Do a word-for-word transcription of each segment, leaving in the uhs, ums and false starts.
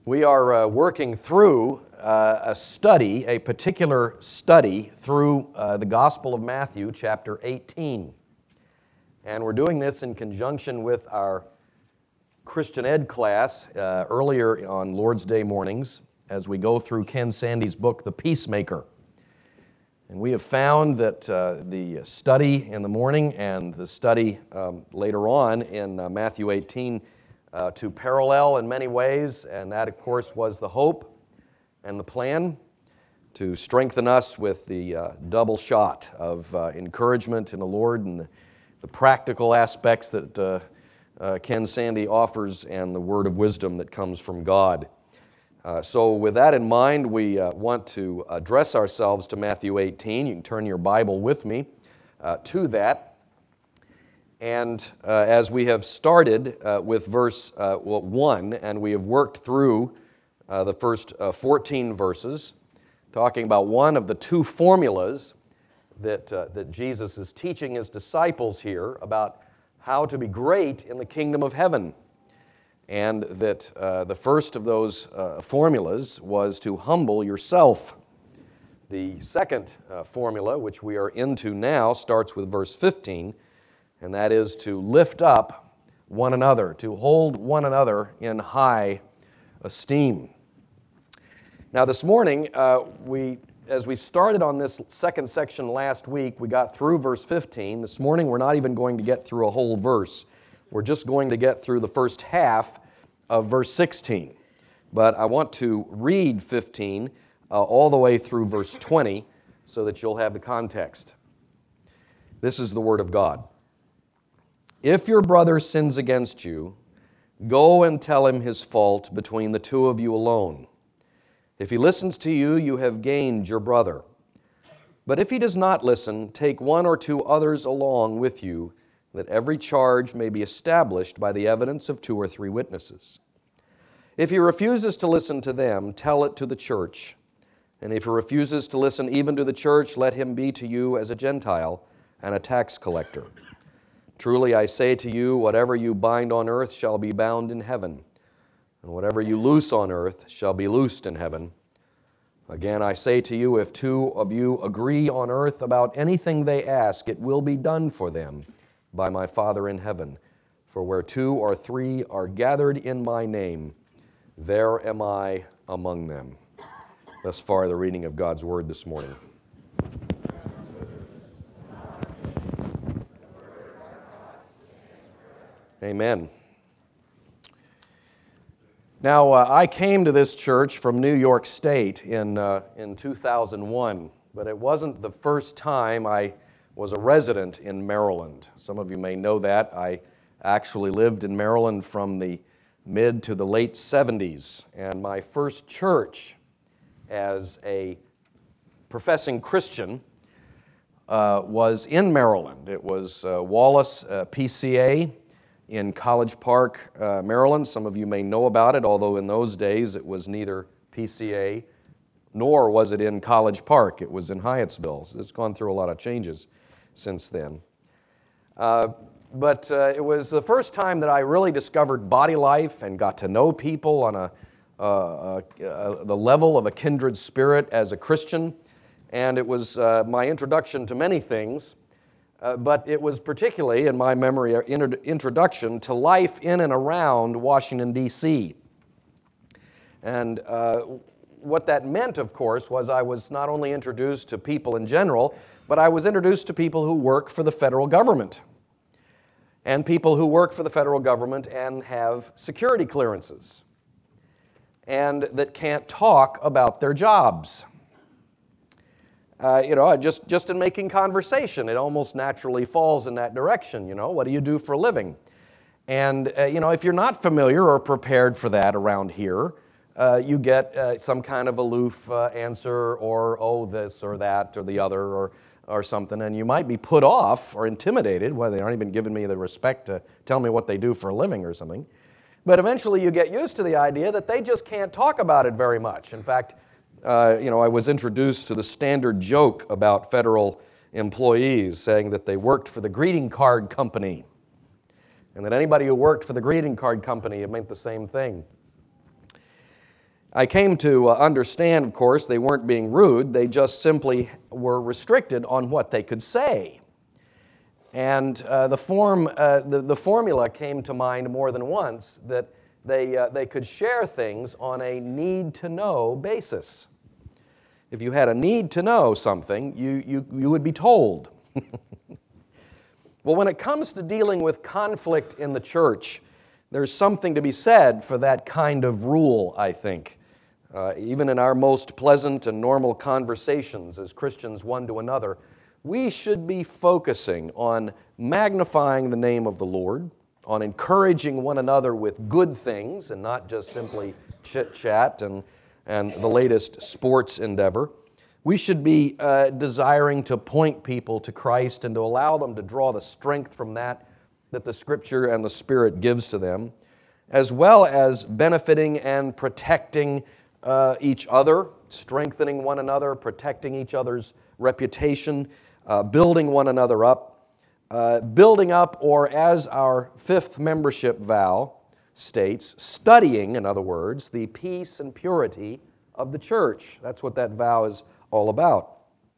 We are uh, working through uh, a study, a particular study through uh, the Gospel of Matthew, chapter eighteen. And we're doing this in conjunction with our Christian Ed class uh, earlier on Lord's Day mornings as we go through Ken Sande's book, The Peacemaker. And we have found that uh, the study in the morning and the study um, later on in uh, Matthew eighteen Uh, to parallel in many ways, and that, of course, was the hope and the plan to strengthen us with the uh, double shot of uh, encouragement in the Lord and the, the practical aspects that uh, uh, Ken Sande offers and the word of wisdom that comes from God. Uh, so with that in mind, we uh, want to address ourselves to Matthew eighteen. You can turn your Bible with me uh, to that. And uh, as we have started uh, with verse uh, well, one, and we have worked through uh, the first uh, fourteen verses, talking about one of the two formulas that, uh, that Jesus is teaching his disciples here about how to be great in the kingdom of heaven. And that uh, the first of those uh, formulas was to humble yourself. The second uh, formula, which we are into now, starts with verse fifteen, and that is to lift up one another, to hold one another in high esteem. Now this morning, uh, we, as we started on this second section last week, we got through verse fifteen. This morning we're not even going to get through a whole verse. We're just going to get through the first half of verse sixteen. But I want to read fifteen uh, all the way through verse twenty so that you'll have the context. This is the Word of God. If your brother sins against you, go and tell him his fault between the two of you alone. If he listens to you, you have gained your brother. But if he does not listen, take one or two others along with you, that every charge may be established by the evidence of two or three witnesses. If he refuses to listen to them, tell it to the church. And if he refuses to listen even to the church, let him be to you as a Gentile and a tax collector. Truly I say to you, whatever you bind on earth shall be bound in heaven, and whatever you loose on earth shall be loosed in heaven. Again, I say to you, if two of you agree on earth about anything they ask, it will be done for them by my Father in heaven. For where two or three are gathered in my name, there am I among them. Thus far, the reading of God's Word this morning. Amen. Now, uh, I came to this church from New York State in, uh, in two thousand one, but it wasn't the first time I was a resident in Maryland. Some of you may know that. I actually lived in Maryland from the mid to the late seventies, and my first church as a professing Christian uh, was in Maryland. It was uh, Wallace uh, P C A in College Park, uh, Maryland. Some of you may know about it, although in those days it was neither P C A nor was it in College Park. It was in Hyattsville. So it's gone through a lot of changes since then. Uh, but uh, it was the first time that I really discovered body life and got to know people on a, uh, uh, uh, the level of a kindred spirit as a Christian. And it was uh, my introduction to many things. Uh, but it was particularly, in my memory, an inter- introduction to life in and around Washington, D C And uh, what that meant, of course, was I was not only introduced to people in general, but I was introduced to people who work for the federal government, and people who work for the federal government and have security clearances, and that can't talk about their jobs. Uh, you know, just, just in making conversation, it almost naturally falls in that direction. You know, what do you do for a living? And, uh, you know, if you're not familiar or prepared for that around here, uh, you get uh, some kind of aloof uh, answer or, oh, this or that or the other or, or something. And you might be put off or intimidated, well, they aren't even giving me the respect to tell me what they do for a living or something. But eventually you get used to the idea that they just can't talk about it very much. In fact, Uh, you know, I was introduced to the standard joke about federal employees saying that they worked for the greeting card company. and that anybody who worked for the greeting card company, it meant the same thing. I came to uh, understand, of course, they weren't being rude. They just simply were restricted on what they could say. And uh, the, form, uh, the, the formula came to mind more than once, that they, uh, they could share things on a need-to-know basis. If you had a need to know something, you, you, you would be told. Well, when it comes to dealing with conflict in the church, there's something to be said for that kind of rule, I think. Uh, even in our most pleasant and normal conversations as Christians one to another, we should be focusing on magnifying the name of the Lord, on encouraging one another with good things and not just simply chit-chat and, and the latest sports endeavor. We should be uh, desiring to point people to Christ and to allow them to draw the strength from that that the Scripture and the Spirit gives to them, as well as benefiting and protecting uh, each other, strengthening one another, protecting each other's reputation, uh, building one another up, uh, building up, or as our fifth membership vow states, studying, in other words, the peace and purity of the church. That's what that vow is all about.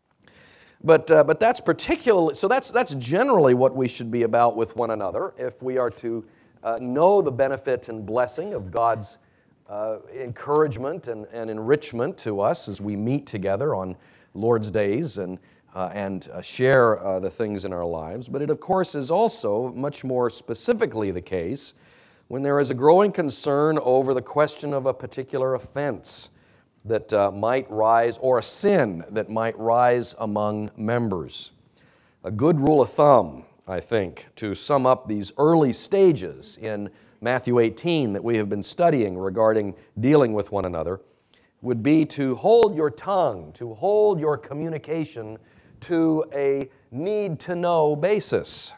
But, uh, but that's particularly, so that's, that's generally what we should be about with one another if we are to uh, know the benefit and blessing of God's uh, encouragement and, and enrichment to us as we meet together on Lord's days and, uh, and uh, share uh, the things in our lives. But it, of course, is also much more specifically the case when there is a growing concern over the question of a particular offense that uh, might rise, or a sin that might rise among members. A good rule of thumb, I think, to sum up these early stages in Matthew eighteen that we have been studying regarding dealing with one another, would be to hold your tongue, to hold your communication to a need-to-know basis.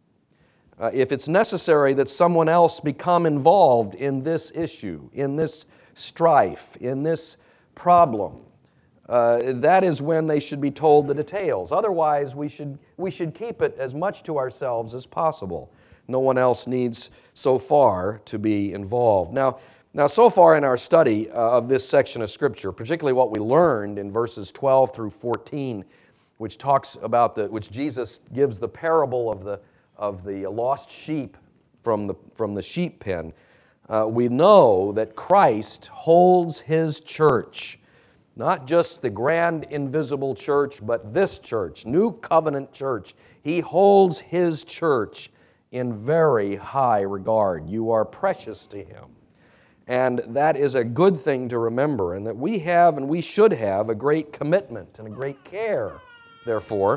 Uh, if it's necessary that someone else become involved in this issue, in this strife, in this problem, uh, that is when they should be told the details. Otherwise, we should, we should keep it as much to ourselves as possible. No one else needs so far to be involved. Now, now so far in our study uh, of this section of Scripture, particularly what we learned in verses twelve through fourteen, which talks about the, which Jesus gives the parable of the, of the lost sheep from the, from the sheep pen, Uh, we know that Christ holds His church, not just the grand invisible church, but this church, New Covenant church. He holds His church in very high regard. You are precious to Him. And that is a good thing to remember, and that we have and we should have a great commitment and a great care, therefore,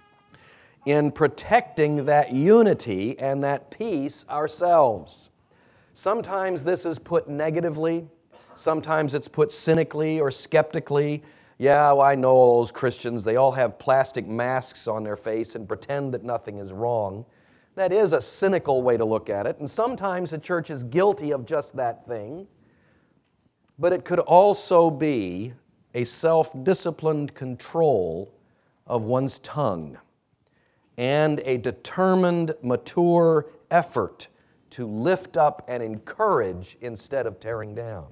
in protecting that unity and that peace ourselves. Sometimes this is put negatively. Sometimes it's put cynically or skeptically. Yeah, well, I know all those Christians, they all have plastic masks on their face and pretend that nothing is wrong. That is a cynical way to look at it. And sometimes the church is guilty of just that thing. But it could also be a self-disciplined control of one's tongue and a determined, mature effort to lift up and encourage instead of tearing down.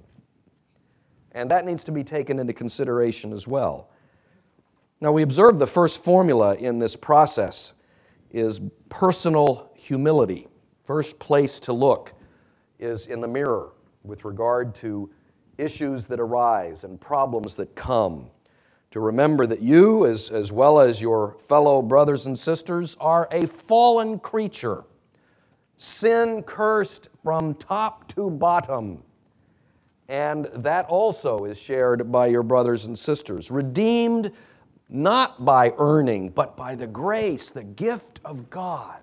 And that needs to be taken into consideration as well. Now, we observe the first formula in this process is personal humility. First place to look is in the mirror with regard to issues that arise and problems that come. To remember that you, as, as well as your fellow brothers and sisters, are a fallen creature, sin-cursed from top to bottom. And that also is shared by your brothers and sisters. Redeemed not by earning, but by the grace, the gift of God.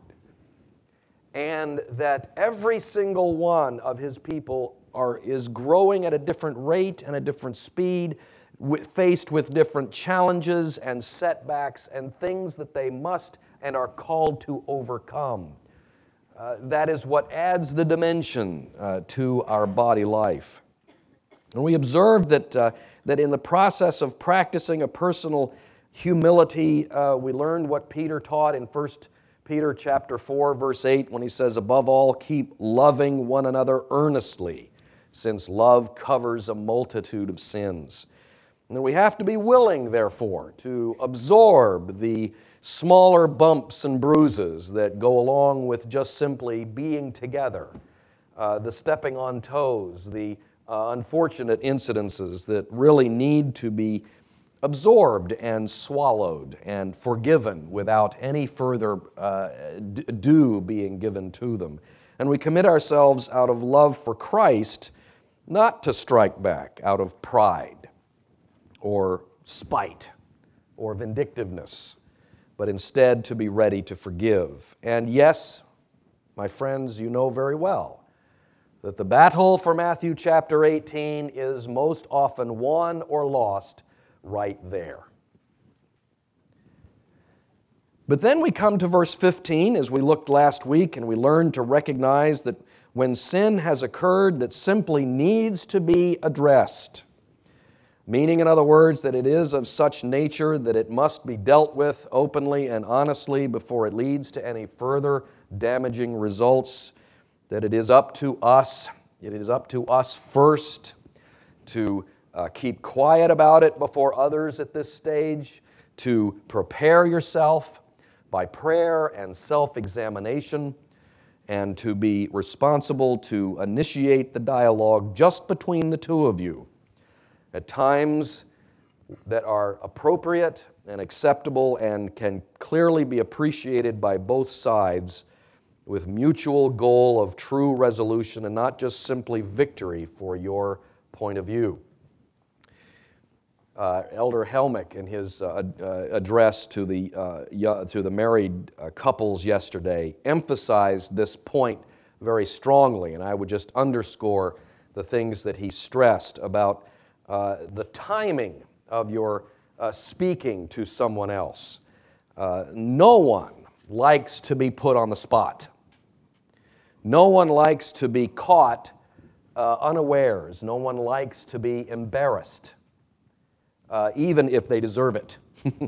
And that every single one of His people are, is growing at a different rate and a different speed, with, faced with different challenges and setbacks and things that they must and are called to overcome. Uh, that is what adds the dimension uh, to our body life. And we observed that, uh, that in the process of practicing a personal humility, uh, we learned what Peter taught in First Peter chapter four, verse eight, when he says, above all, keep loving one another earnestly, since love covers a multitude of sins. And we have to be willing, therefore, to absorb the smaller bumps and bruises that go along with just simply being together, uh, the stepping on toes, the uh, unfortunate incidences that really need to be absorbed and swallowed and forgiven without any further uh, due being given to them. And we commit ourselves out of love for Christ, not to strike back out of pride or spite or vindictiveness, but instead to be ready to forgive. And yes, my friends, you know very well that the battle for Matthew chapter eighteen is most often won or lost right there. But then we come to verse fifteen, as we looked last week, and we learned to recognize that when sin has occurred that simply needs to be addressed, meaning, in other words, that it is of such nature that it must be dealt with openly and honestly before it leads to any further damaging results, that it is up to us, it is up to us first to uh, keep quiet about it before others at this stage, to prepare yourself by prayer and self-examination, and to be responsible to initiate the dialogue just between the two of you at times that are appropriate and acceptable and can clearly be appreciated by both sides with mutual goal of true resolution and not just simply victory for your point of view. Uh, Elder Helmick, in his uh, uh, address to the, uh, to the married uh, couples yesterday, emphasized this point very strongly, and I would just underscore the things that he stressed about uh, the timing of your uh, speaking to someone else. Uh, no one likes to be put on the spot. No one likes to be caught uh, unawares. No one likes to be embarrassed. Uh, even if they deserve it.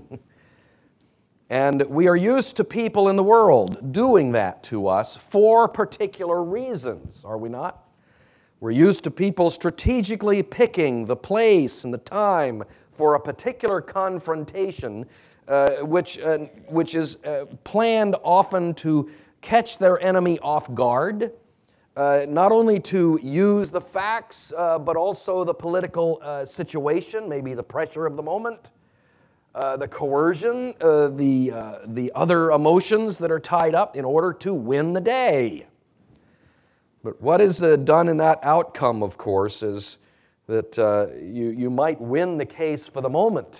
And we are used to people in the world doing that to us for particular reasons, are we not? We're used to people strategically picking the place and the time for a particular confrontation, uh, which, uh, which is uh, planned often to catch their enemy off guard, Uh, not only to use the facts, uh, but also the political uh, situation, maybe the pressure of the moment, uh, the coercion, uh, the, uh, the other emotions that are tied up in order to win the day. But what is uh, done in that outcome, of course, is that uh, you, you might win the case for the moment,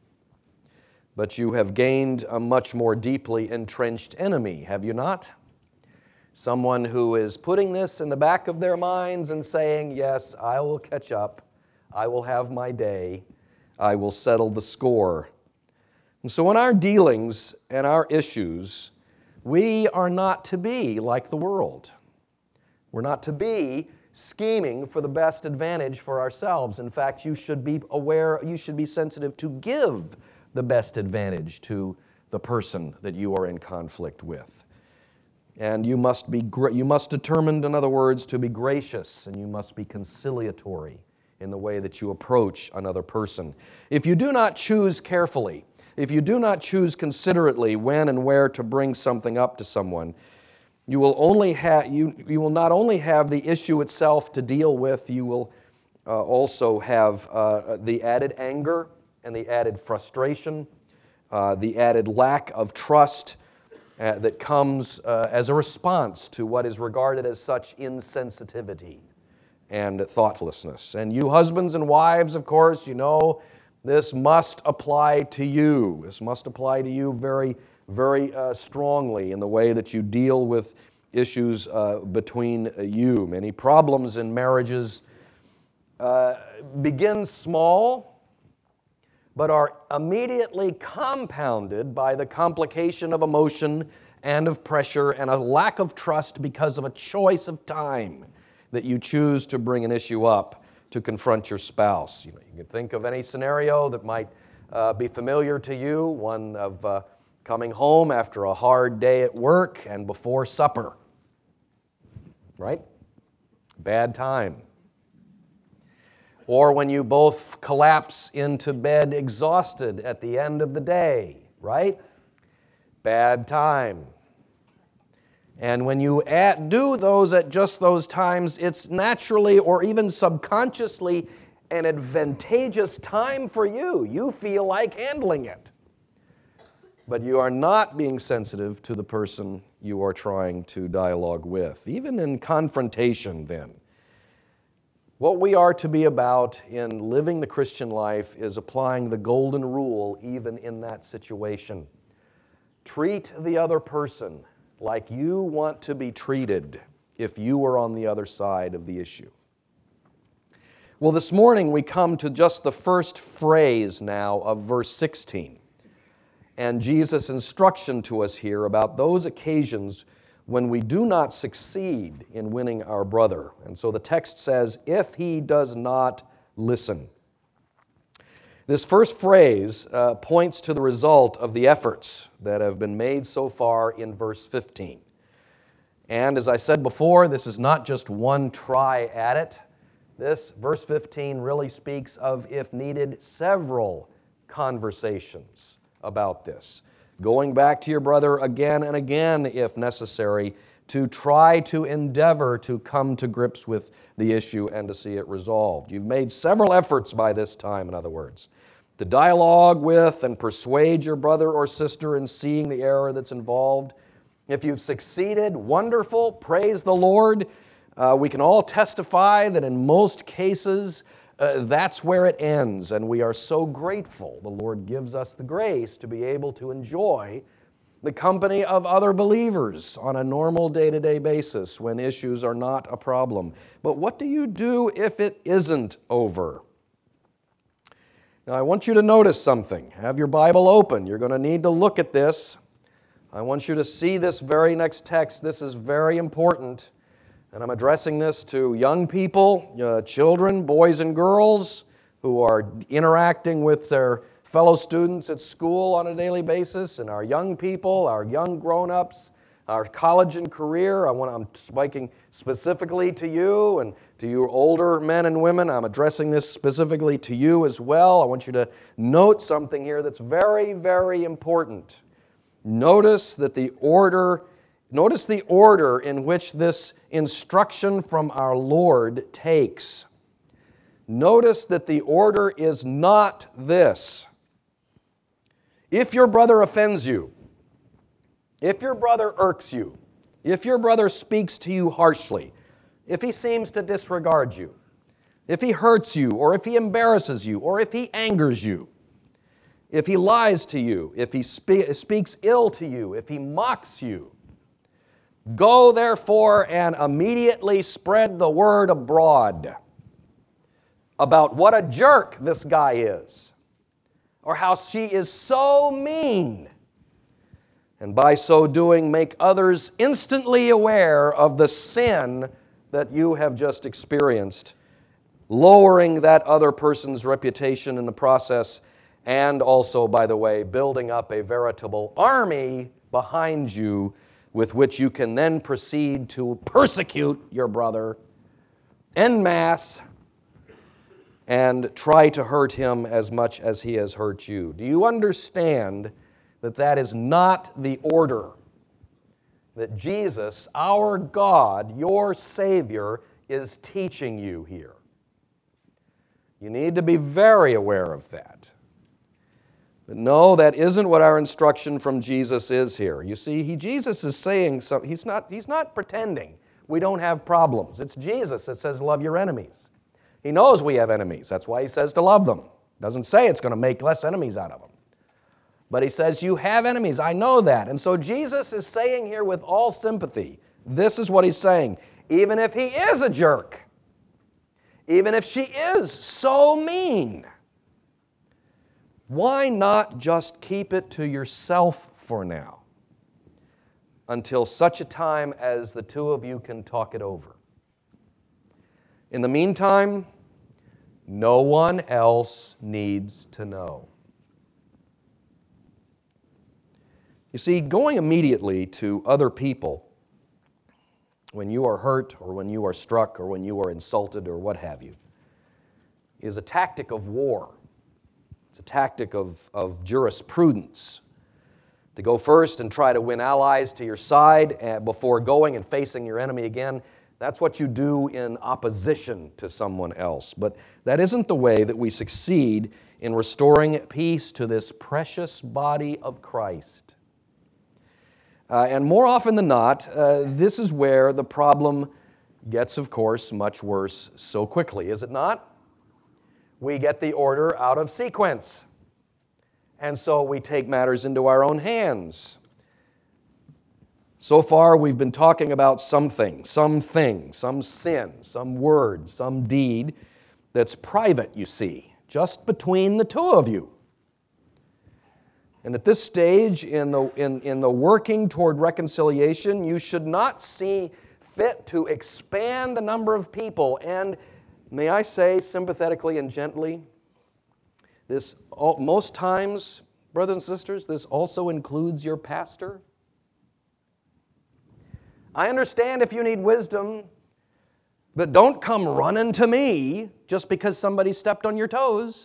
but you have gained a much more deeply entrenched enemy, have you not? Someone who is putting this in the back of their minds and saying, yes, I will catch up, I will have my day, I will settle the score. And so in our dealings and our issues, we are not to be like the world. We're not to be scheming for the best advantage for ourselves. In fact, you should be aware, you should be sensitive to give the best advantage to the person that you are in conflict with. And you must be you must determine, in other words, to be gracious, and you must be conciliatory in the way that you approach another person. If you do not choose carefully, if you do not choose considerately when and where to bring something up to someone, you will only have you you will not only have the issue itself to deal with, you will uh, also have uh, the added anger and the added frustration, uh, the added lack of trust Uh, that comes uh, as a response to what is regarded as such insensitivity and thoughtlessness. And you husbands and wives, of course, you know this must apply to you. This must apply to you very, very uh, strongly in the way that you deal with issues uh, between uh, you. Many problems in marriages uh, begin small, but are immediately compounded by the complication of emotion and of pressure and a lack of trust because of a choice of time that you choose to bring an issue up to confront your spouse. You know, you can think of any scenario that might uh, be familiar to you, one of uh, coming home after a hard day at work and before supper, right? Bad time. or when you both collapse into bed exhausted at the end of the day, right? Bad time. And when you at, do those at just those times, it's naturally or even subconsciously an advantageous time for you. You feel like handling it. But you are not being sensitive to the person you are trying to dialogue with, even in confrontation then. What we are to be about in living the Christian life is applying the golden rule even in that situation. Treat the other person like you want to be treated if you were on the other side of the issue. Well, this morning we come to just the first phrase now of verse sixteen. And Jesus' instruction to us here about those occasions when we do not succeed in winning our brother. And so the text says, if he does not listen. This first phrase uh, points to the result of the efforts that have been made so far in verse fifteen. And as I said before, this is not just one try at it. This, verse fifteen, really speaks of, if needed, several conversations about this. Going back to your brother again and again, if necessary, to try to endeavor to come to grips with the issue and to see it resolved. You've made several efforts by this time, in other words, to dialogue with and persuade your brother or sister in seeing the error that's involved. If you've succeeded, wonderful, praise the Lord. Uh, we can all testify that in most cases, uh, that's where it ends, and we are so grateful the Lord gives us the grace to be able to enjoy the company of other believers on a normal day-to-day basis when issues are not a problem. But what do you do if it isn't over? Now, I want you to notice something. Have your Bible open. You're going to need to look at this. I want you to see this very next text. This is very important. And I'm addressing this to young people, uh, children, boys and girls who are interacting with their fellow students at school on a daily basis, and our young people, our young grown-ups, our college and career. I want, I'm speaking specifically to you and to you older men and women. I'm addressing this specifically to you as well. I want you to note something here that's very, very important. Notice that the order, notice the order in which this instruction from our Lord takes. Notice that the order is not this. If your brother offends you, if your brother irks you, if your brother speaks to you harshly, if he seems to disregard you, if he hurts you, or if he embarrasses you, or if he angers you, if he lies to you, if he spe- speaks ill to you, if he mocks you, go therefore and immediately spread the word abroad about what a jerk this guy is, or how she is so mean, and by so doing make others instantly aware of the sin that you have just experienced, lowering that other person's reputation in the process, and also, by the way, building up a veritable army behind you with which you can then proceed to persecute your brother en masse and try to hurt him as much as he has hurt you. Do you understand that that is not the order that Jesus, our God, your Savior, is teaching you here? You need to be very aware of that. But no, that isn't what our instruction from Jesus is here. You see, he, Jesus is saying something. He's not, he's not pretending we don't have problems. It's Jesus that says, love your enemies. He knows we have enemies. That's why he says to love them. Doesn't say it's going to make less enemies out of them. But he says, you have enemies. I know that. And so Jesus is saying here with all sympathy, this is what he's saying. Even if he is a jerk, even if she is so mean, why not just keep it to yourself for now until such a time as the two of you can talk it over? In the meantime, no one else needs to know. You see, going immediately to other people when you are hurt or when you are struck or when you are insulted or what have you, is a tactic of war. It's a tactic of, of jurisprudence. To go first and try to win allies to your side before going and facing your enemy again, that's what you do in opposition to someone else. But that isn't the way that we succeed in restoring peace to this precious body of Christ. Uh, and more often than not, uh, this is where the problem gets, of course, much worse so quickly, is it not? We get the order out of sequence. And so we take matters into our own hands. So far, we've been talking about something, something, some sin, some word, some deed that's private, you see, just between the two of you. And at this stage in the, in, in the working toward reconciliation, you should not see fit to expand the number of people. And may I say, sympathetically and gently, this most times, brothers and sisters, this also includes your pastor. I understand if you need wisdom, but don't come running to me just because somebody stepped on your toes.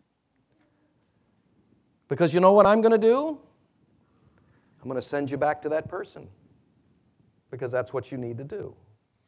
Because you know what I'm going to do? I'm going to send you back to that person. Because that's what you need to do.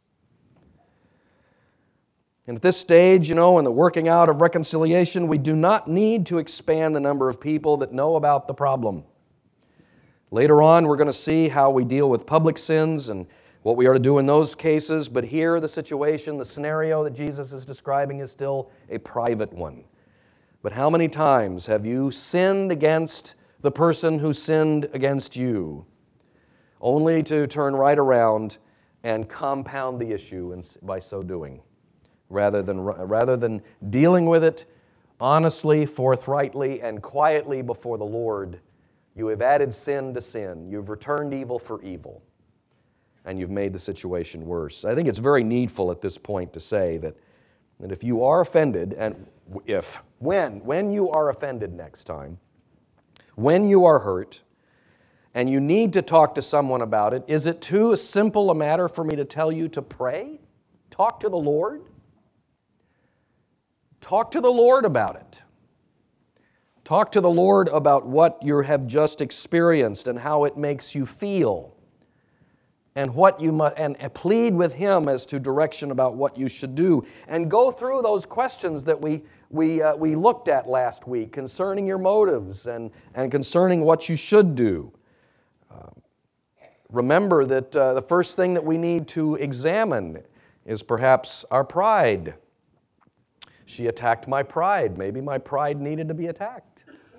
And at this stage, you know, in the working out of reconciliation, we do not need to expand the number of people that know about the problem. Later on, we're going to see how we deal with public sins and what we are to do in those cases. But here, the situation, the scenario that Jesus is describing is still a private one. But how many times have you sinned against the person who sinned against you, only to turn right around and compound the issue by so doing, rather than, rather than dealing with it honestly, forthrightly, and quietly before the Lord? You have added sin to sin. You've returned evil for evil, and you've made the situation worse. I think it's very needful at this point to say that, that if you are offended, and if, when, when you are offended next time, when you are hurt, and you need to talk to someone about it, is it too simple a matter for me to tell you to pray? Talk to the Lord? Talk to the Lord about it. Talk to the Lord about what you have just experienced and how it makes you feel. And what you must, and plead with Him as to direction about what you should do. And go through those questions that we we uh, we looked at last week concerning your motives and, and concerning what you should do. Uh, remember that uh, the first thing that we need to examine is perhaps our pride. She attacked my pride. Maybe my pride needed to be attacked.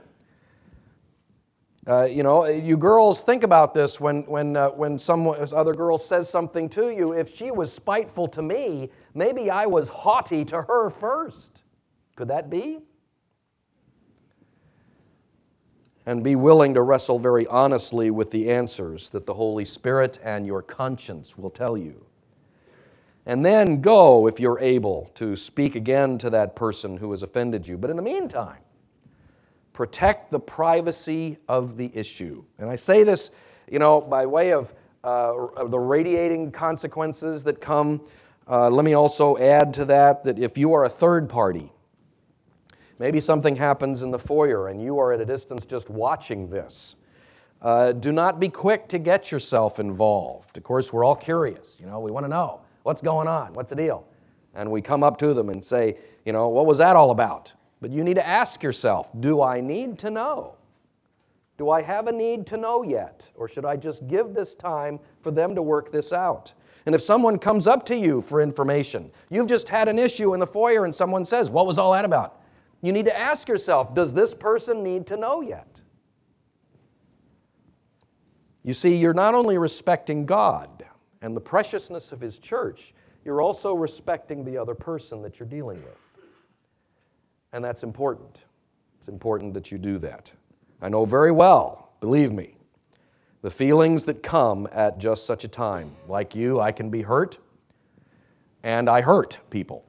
Uh, you know, you girls think about this when when uh, when some other girl says something to you. If she was spiteful to me, maybe I was haughty to her first. Could that be? And be willing to wrestle very honestly with the answers that the Holy Spirit and your conscience will tell you. And then go, if you're able, to speak again to that person who has offended you. But in the meantime, protect the privacy of the issue. And I say this, you know, by way of, uh, of the radiating consequences that come. Uh, let me also add to that that if you are a third party, maybe something happens in the foyer and you are at a distance just watching this, uh, do not be quick to get yourself involved. Of course, we're all curious. You know, we want to know what's going on, what's the deal? And we come up to them and say, you know, what was that all about? But you need to ask yourself, do I need to know? Do I have a need to know yet? Or should I just give this time for them to work this out? And if someone comes up to you for information, you've just had an issue in the foyer and someone says, what was all that about? You need to ask yourself, does this person need to know yet? You see, you're not only respecting God and the preciousness of His church, you're also respecting the other person that you're dealing with. And that's important. It's important that you do that. I know very well, believe me, the feelings that come at just such a time. Like you, I can be hurt, and I hurt people.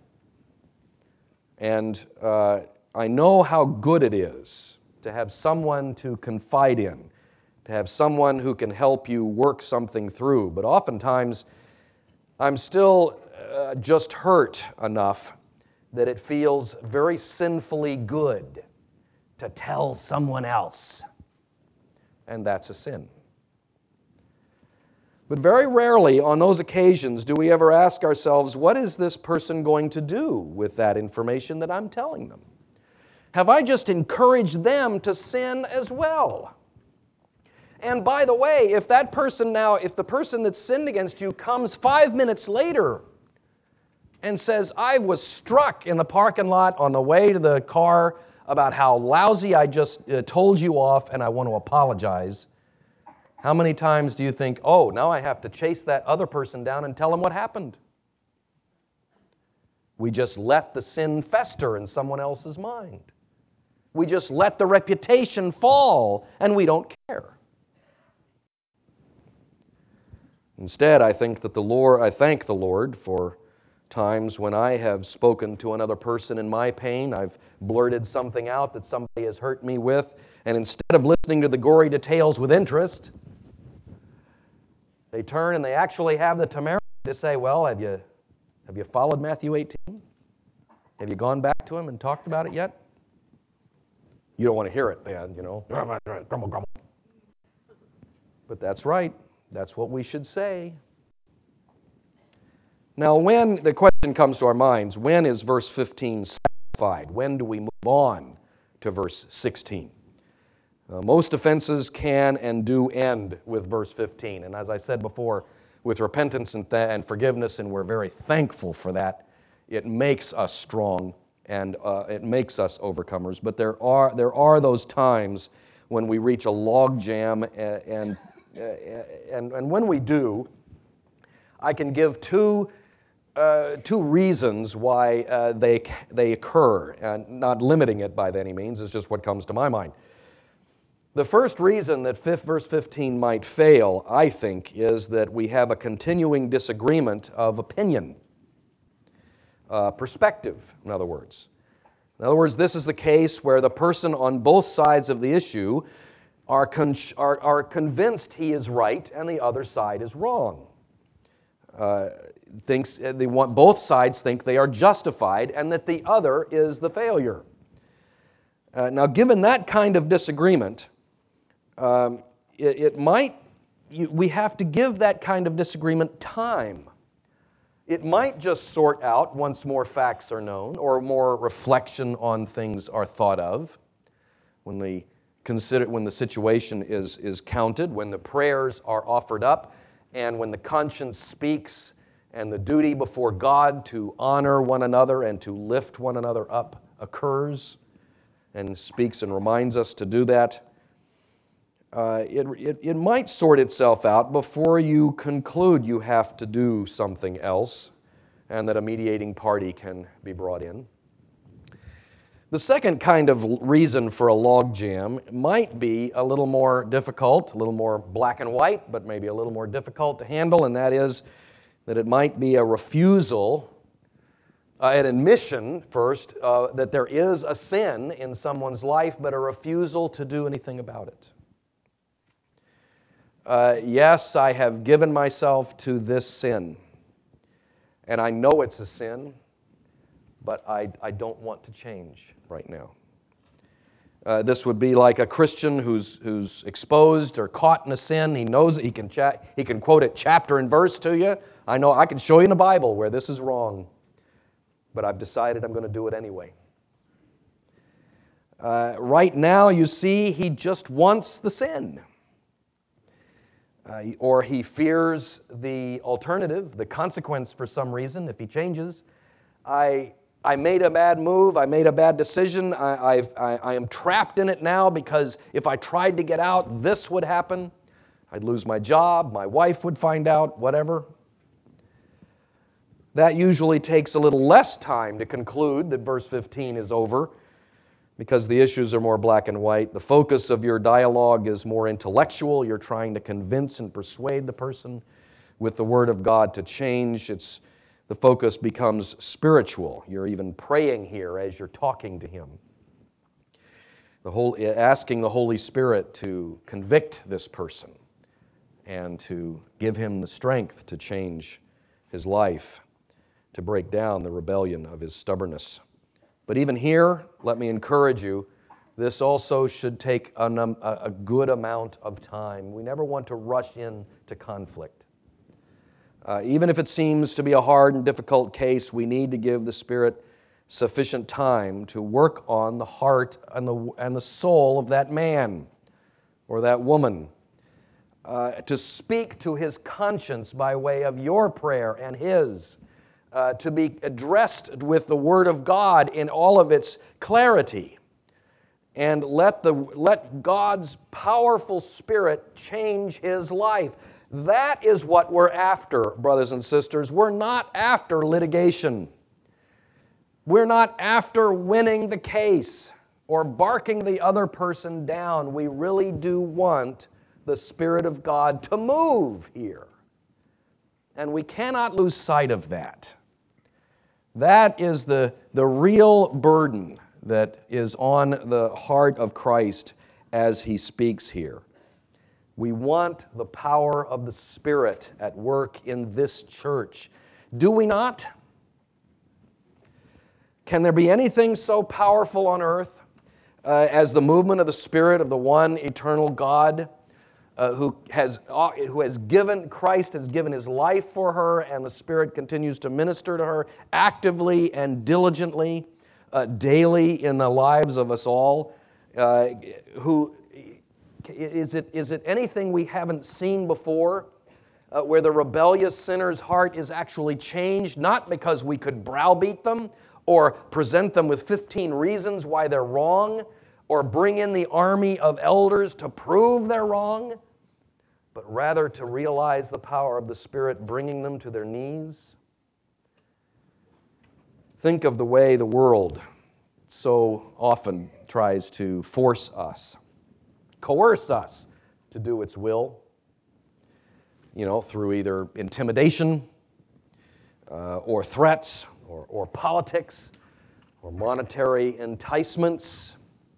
And uh, I know how good it is to have someone to confide in, to have someone who can help you work something through. But oftentimes, I'm still uh, just hurt enough that it feels very sinfully good to tell someone else. And that's a sin. But very rarely on those occasions do we ever ask ourselves, what is this person going to do with that information that I'm telling them? Have I just encouraged them to sin as well? And by the way, if that person now, if the person that sinned against you comes five minutes later and says, I was struck in the parking lot on the way to the car about how lousy I just uh, told you off and I want to apologize, how many times do you think, oh, now I have to chase that other person down and tell him what happened? We just let the sin fester in someone else's mind. We just let the reputation fall, and we don't care. Instead, I think that the Lord, I thank the Lord for times when I have spoken to another person in my pain. I've blurted something out that somebody has hurt me with, and instead of listening to the gory details with interest, they turn and they actually have the temerity to say, well, have you, have you followed Matthew eighteen? Have you gone back to him and talked about it yet? You don't want to hear it, man, you know. But that's right. That's what we should say. Now, when the question comes to our minds, when is verse fifteen satisfied? When do we move on to verse sixteen? Uh, most offenses can and do end with verse fifteen. And as I said before, with repentance and, th- and forgiveness, and we're very thankful for that, it makes us strong and uh, it makes us overcomers. But there are, there are those times when we reach a log jam, and, and, and, and when we do, I can give two Uh, two reasons why uh, they, they occur, and not limiting it by any means, is just what comes to my mind. The first reason that fifth, verse fifteen might fail, I think, is that we have a continuing disagreement of opinion, uh, perspective, in other words. In other words, this is the case where the person on both sides of the issue are, con- are, are convinced he is right and the other side is wrong. Uh, thinks they want both sides think they are justified and that the other is the failure. Uh, now, given that kind of disagreement, um, it, it might you, we have to give that kind of disagreement time. It might just sort out once more facts are known or more reflection on things are thought of. When we consider when the situation is is counted, when the prayers are offered up, and when the conscience speaks, and the duty before God to honor one another and to lift one another up occurs, and speaks and reminds us to do that, uh, it, it, it might sort itself out before you conclude you have to do something else and that a mediating party can be brought in. The second kind of reason for a logjam might be a little more difficult, a little more black and white, but maybe a little more difficult to handle, and that is that it might be a refusal, uh, an admission first, uh, that there is a sin in someone's life, but a refusal to do anything about it. Uh, yes, I have given myself to this sin, and I know it's a sin, but I, I don't want to change right now. Uh, this would be like a Christian who's who's exposed or caught in a sin. He knows it. He can cha- he can quote it chapter and verse to you. I know I can show you in the Bible where this is wrong, but I've decided I'm going to do it anyway. Uh, right now, you see, he just wants the sin. Uh, or he fears the alternative, the consequence for some reason if he changes. I I made a bad move, I made a bad decision, I, I've, I, I am trapped in it now because if I tried to get out, this would happen. I'd lose my job, my wife would find out, whatever. That usually takes a little less time to conclude that verse fifteen is over because the issues are more black and white. The focus of your dialogue is more intellectual. You're trying to convince and persuade the person with the Word of God to change. It's The focus becomes spiritual. You're even praying here as you're talking to Him. The whole, asking the Holy Spirit to convict this person and to give him the strength to change his life. to break down the rebellion of his stubbornness. But even here, let me encourage you, this also should take a, num- a good amount of time. We never want to rush into conflict. Uh, even if it seems to be a hard and difficult case, we need to give the Spirit sufficient time to work on the heart and the, and the soul of that man or that woman, uh, to speak to his conscience by way of your prayer and his, uh, to be addressed with the Word of God in all of its clarity, and let, the, let God's powerful Spirit change his life. That is what we're after, brothers and sisters. We're not after litigation. We're not after winning the case or barking the other person down. We really do want the Spirit of God to move here. And we cannot lose sight of that. That is the, the real burden that is on the heart of Christ as he speaks here. We want the power of the Spirit at work in this church. Do we not? Can there be anything so powerful on earth uh, as the movement of the Spirit of the one eternal God uh, who has, uh, who has given, Christ has given his life for her, and the Spirit continues to minister to her actively and diligently, uh, daily in the lives of us all? Uh, who is it, is it anything we haven't seen before? Uh, where the rebellious sinner's heart is actually changed, not because we could browbeat them or present them with fifteen reasons why they're wrong, or bring in the army of elders to prove they're wrong, but rather to realize the power of the Spirit bringing them to their knees. Think of the way the world so often tries to force us, coerce us to do its will, you know, through either intimidation uh, or threats or, or politics or monetary enticements,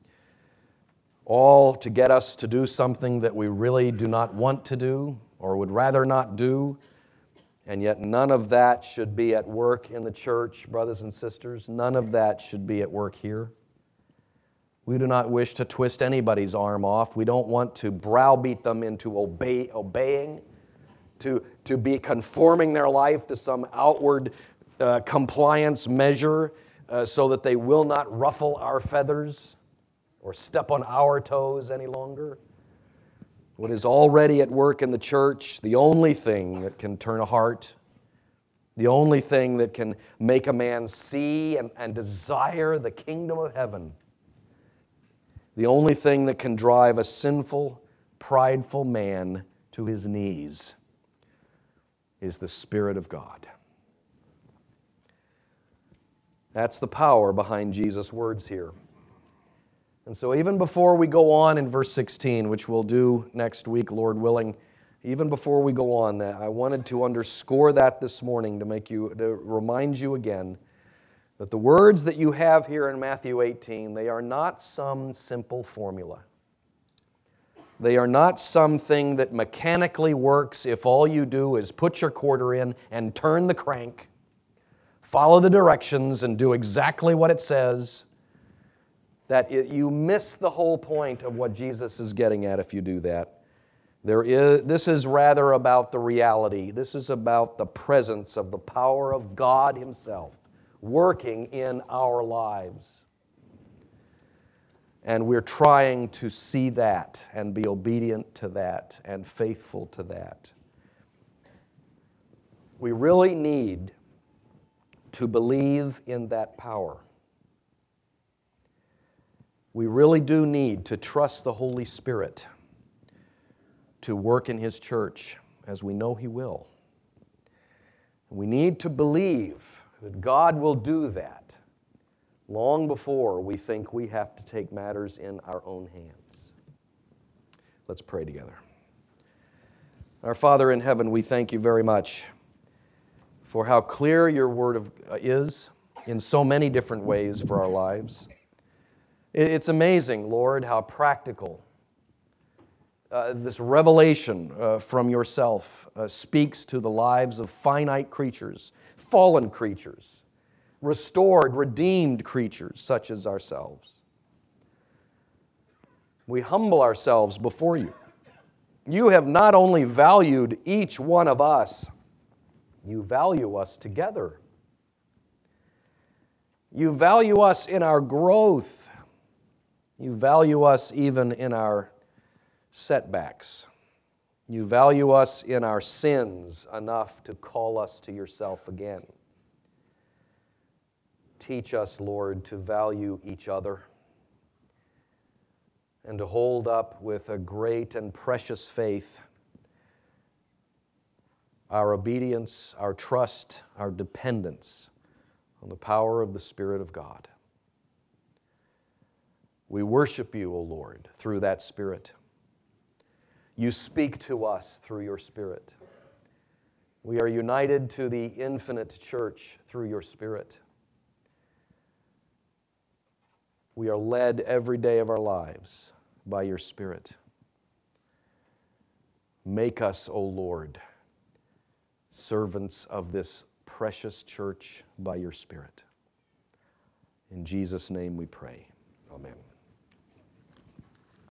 all to get us to do something that we really do not want to do or would rather not do. And yet none of that should be at work in the church, brothers and sisters. None of that should be at work here. We do not wish to twist anybody's arm off. We don't want to browbeat them into obey, obeying, to, to be conforming their life to some outward uh, compliance measure uh, so that they will not ruffle our feathers or step on our toes any longer. What is already at work in the church, the only thing that can turn a heart, the only thing that can make a man see and, and desire the kingdom of heaven, the only thing that can drive a sinful, prideful man to his knees is the Spirit of God. That's the power behind Jesus' words here. And so even before we go on in verse sixteen, which we'll do next week, Lord willing, even before we go on that, I wanted to underscore that this morning to make you, to remind you again that the words that you have here in Matthew eighteen, they are not some simple formula. They are not something that mechanically works if all you do is put your quarter in and turn the crank, follow the directions, and do exactly what it says. That it, you miss the whole point of what Jesus is getting at if you do that. There is, this is rather about the reality. This is about the presence of the power of God Himself working in our lives. And we're trying to see that and be obedient to that and faithful to that. We really need to believe in that power. We really do need to trust the Holy Spirit to work in His church, as we know He will. We need to believe that God will do that long before we think we have to take matters in our own hands. Let's pray together. Our Father in heaven, we thank you very much for how clear your word of, uh, is in so many different ways for our lives. It's amazing, Lord, how practical uh, this revelation uh, from yourself uh, speaks to the lives of finite creatures, fallen creatures, restored, redeemed creatures such as ourselves. We humble ourselves before you. You have not only valued each one of us, you value us together. You value us in our growth. You value us even in our setbacks. You value us in our sins enough to call us to yourself again. Teach us, Lord, to value each other and to hold up with a great and precious faith our obedience, our trust, our dependence on the power of the Spirit of God. We worship you, O Lord, through that Spirit. You speak to us through your Spirit. We are united to the infinite church through your Spirit. We are led every day of our lives by your Spirit. Make us, O Lord, servants of this precious church by your Spirit. In Jesus' name we pray. Amen.